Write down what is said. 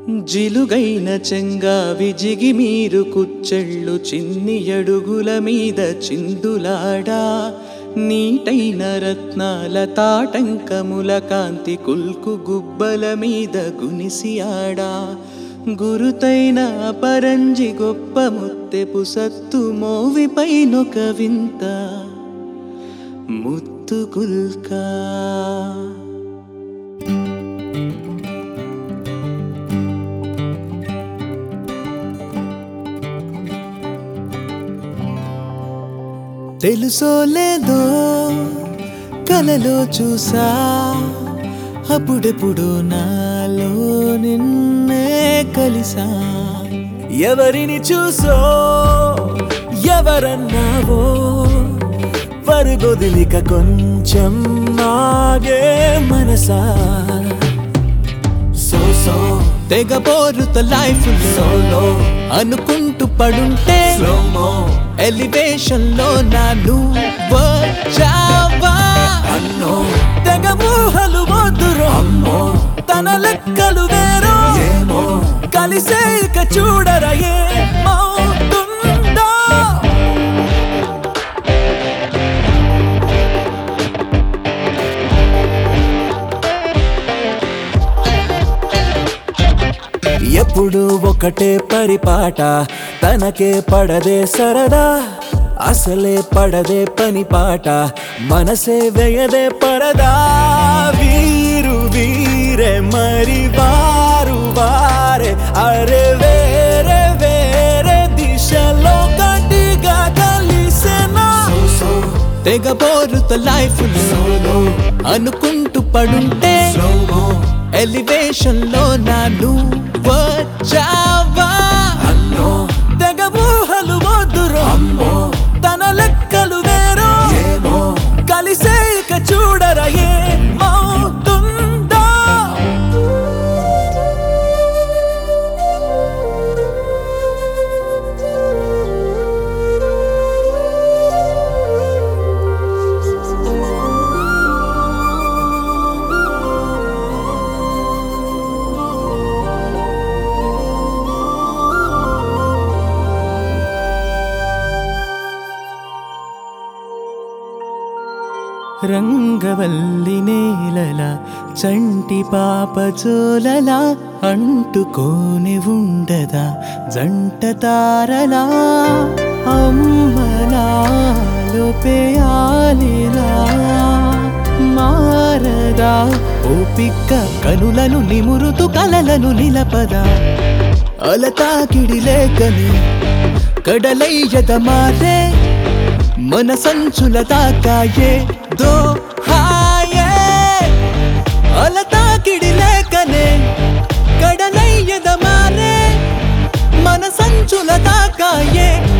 జిలుగైన చెంగావి జిగిమీరు కుచ్చెళ్ళు చిన్ని అడుగుల మీద చిందులాడా నీటైన రత్నాల తాటంకముల కాంతి కుల్కు గుబ్బల మీద గునిసి ఆడా గురుతైన పరంజి గొప్ప ముత్తెపు సత్తు మోవిపైనొక వింత ముత్తు కుల్కా తెలుసో లేదో కలలో చూసా అప్పుడెప్పుడు నాలో నిన్నే కలిసా ఎవరిని చూసో ఎవరన్నావో పరుగొదిలిక కొంచెం ఆగే మనసా సో తెగబోరుత లైఫ్ సోలో అనుకుంటూ పడుంటే ఎలివేషన్ లో నాను వచ్చావా అన్నో తెగ ఊహలు వద్దురో అమ్మో తన లెక్కలు వేరో ఏమో కలిసే ఇక చూడరా ఏమవుతుందో ఎప్పుడు ఒకటే పరిపాట తనకే పడదే సరదా అసలే పడదే పని పాట మనసే వేయదే పరదా వీరు వీరే మరి వారు వారే అరే వేరే వేరే దిశలో గట్టిగా కలిసేనా తెగబోరుత లైఫ్ అనుకుంటూ పడుంటే ఎలివేషన్ లో నాను వచ్చావా అన్నో తెగ ఊహలు వద్దురో అమ్మో తన లెక్కలు వేరో ఏమో కలిసే ఇక చూడరా ఏమవుతుందో రంగవల్లి నేలల చంటి పాప చోలలా అంటుకోని ఉండదా జంట తారలా అమ్మలాలు పేయాలిలా మారదా ఓపిక్క కనులను నిమురుతూ కలలను నిలపదా అలతాకిడి లేకని కడలయ్యద మారే మన సంచుల తాకాయే దో హాయే అలతాకిడి లేకనే కడలయ్యద మారే మన సంచుల తాకాయే